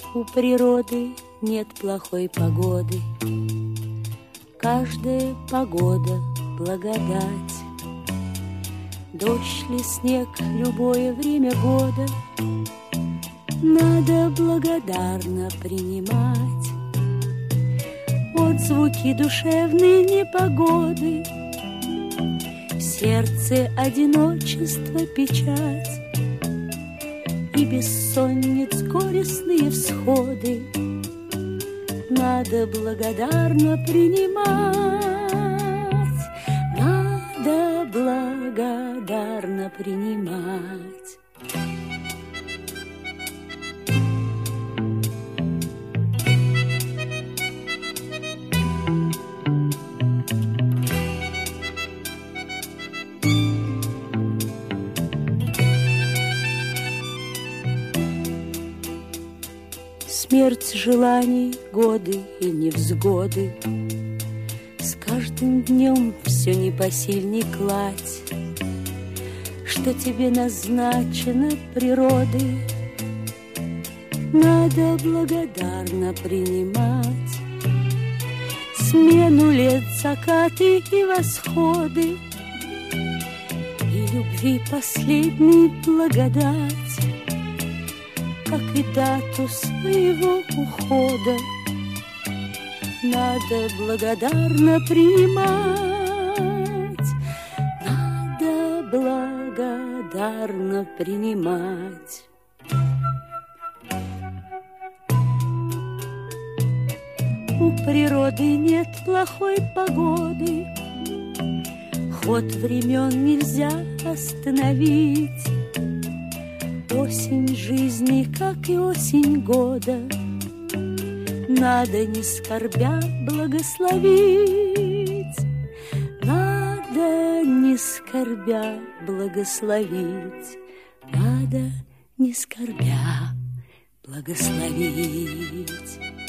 У природы нет плохой погоды, каждая погода — благодать. Дождь ли, снег, любое время года надо благодарно принимать. Отзвуки душевной непогоды, в сердце одиночество, печать и бессонниц горестные всходы надо благодарно принимать, надо благодарно принимать. Смерть желаний, годы и невзгоды, с каждым днем все непосильней кладь, что тебе назначено природой, надо благодарно принимать. Смену лет, закаты и восходы, и любви последней благодать, как и дату своего ухода надо благодарно принимать, надо благодарно принимать. У природы нет плохой погоды, ход времен нельзя остановить. Осень жизни, как и осень года, надо не скорбя благословить, надо не скорбя благословить, надо не скорбя благословить.